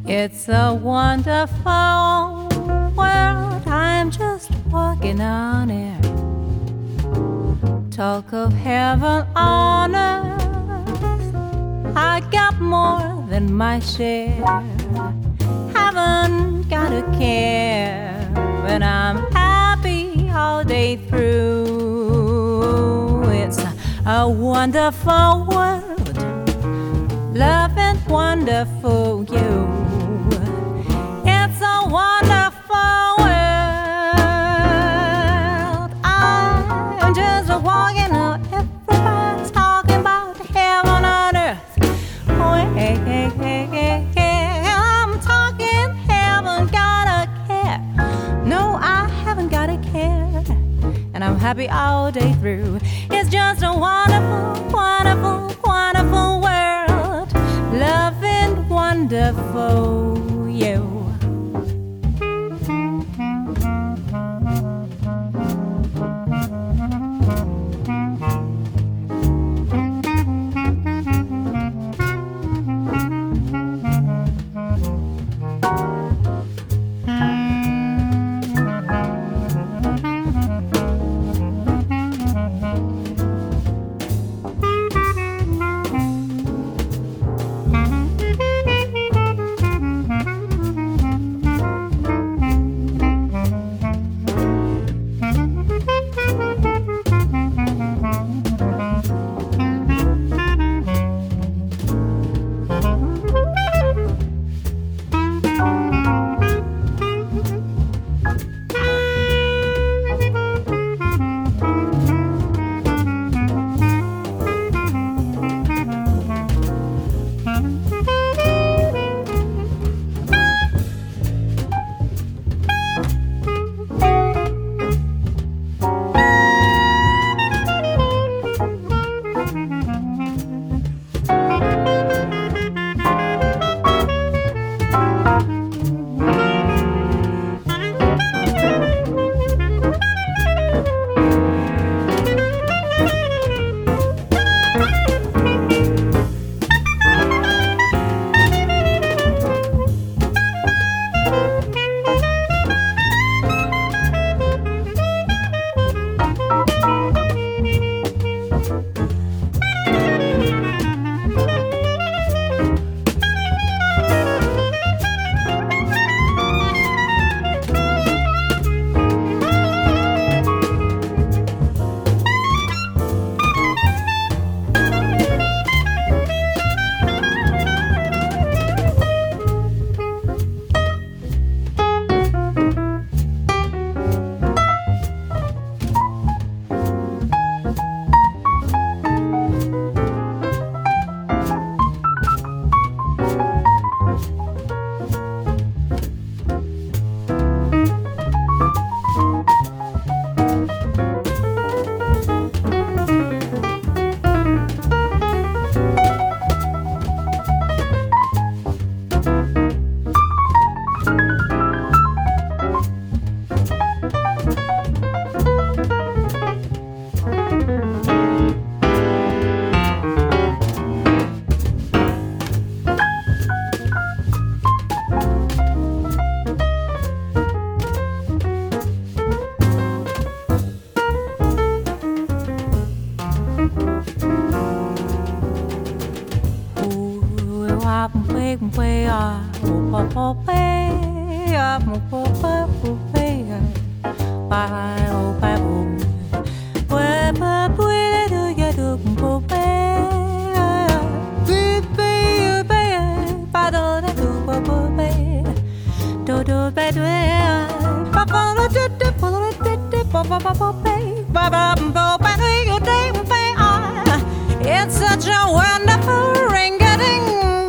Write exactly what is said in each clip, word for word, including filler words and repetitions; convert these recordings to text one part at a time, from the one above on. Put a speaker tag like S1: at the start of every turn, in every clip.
S1: It's a wonderful world, I'm just walking on it. Talk of heaven on earth, I got more than my share. Haven't got a care, and I'm happy all day through. It's a wonderful world, love and wonderful you. It's a wonderful world, I'm just walking on. Everybody's talking about heaven on earth. Oh, hey, hey, hey, hey, hey. I'm talking heaven, gotta care. No, I haven't got a care, and I'm happy all day through. It's just a wonderful, wonderful, wonderful world, love and wonderful you. It's such a wonderful ring-a-ding,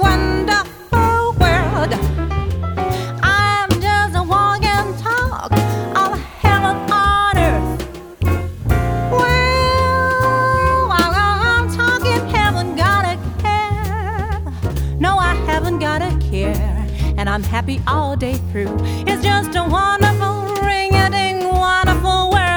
S1: wonderful world. I'm just a walk and talk of heaven on earth. Well, I'm talking heaven, gotta care. No, I haven't got a care, and I'm happy all day through. It's just a wonderful ring-a-ding, wonderful world.